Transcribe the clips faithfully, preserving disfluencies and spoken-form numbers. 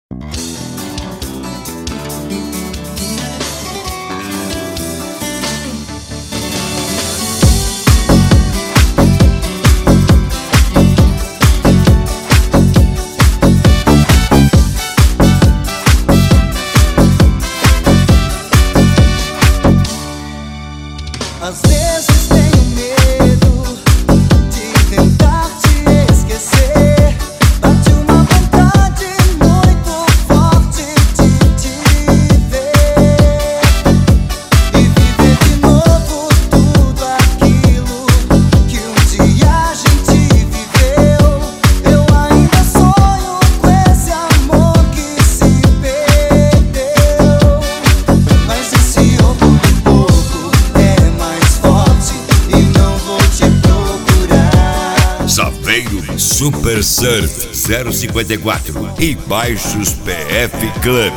Às vezes tenho medo de tentar te esquecer. Bate uma vontade muito forte de te ver e viver de novo tudo aquilo que um dia a gente viveu. Eu ainda sonho com esse amor que se perdeu, mas esse orgulho pouco é mais forte e não vou te procurar. Saveiro Super Surf zero cinquenta e quatro e Baixos P F Club.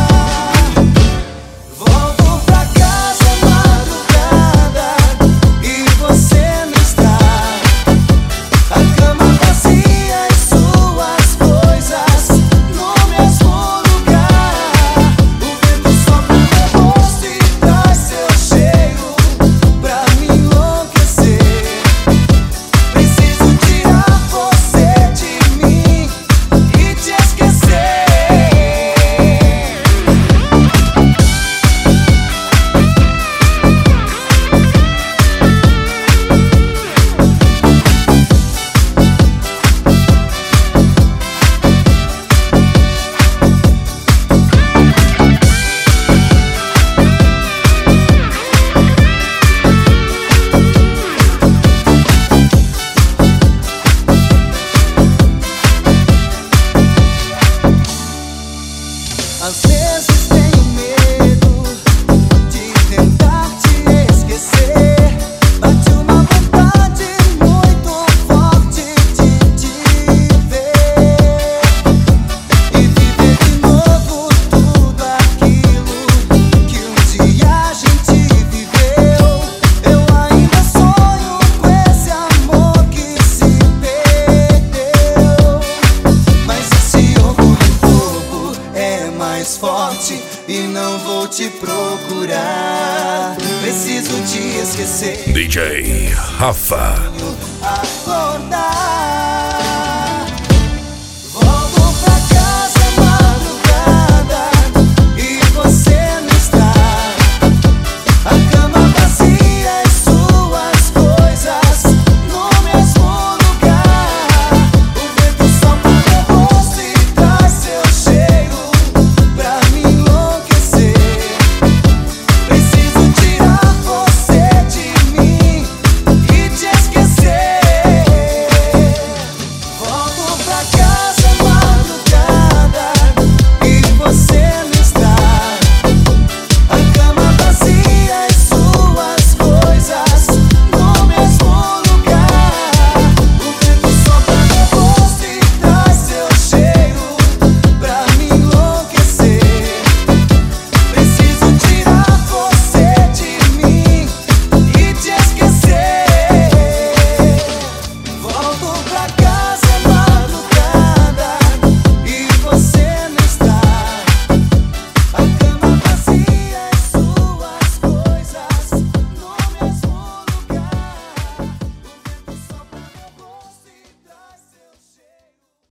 Volto pra casa madrugada e você não está. A cama vazia e suas coisas no mesmo lugar. O vento sopra meu rosto e traz seu cheiro pra me enlouquecer. Preciso tirar você de mim e te esquecer. Às vezes tenho medo de tentar te esquecer. Bate uma vontade muito forte de te ver e viver de novo tudo aquilo que um dia a gente viveu. Eu ainda sonho com esse amor que se perdeu, mas esse orgulho pouco é mais forte e não vou te procurar. Preciso te esquecer. D J Rafa. Acordar.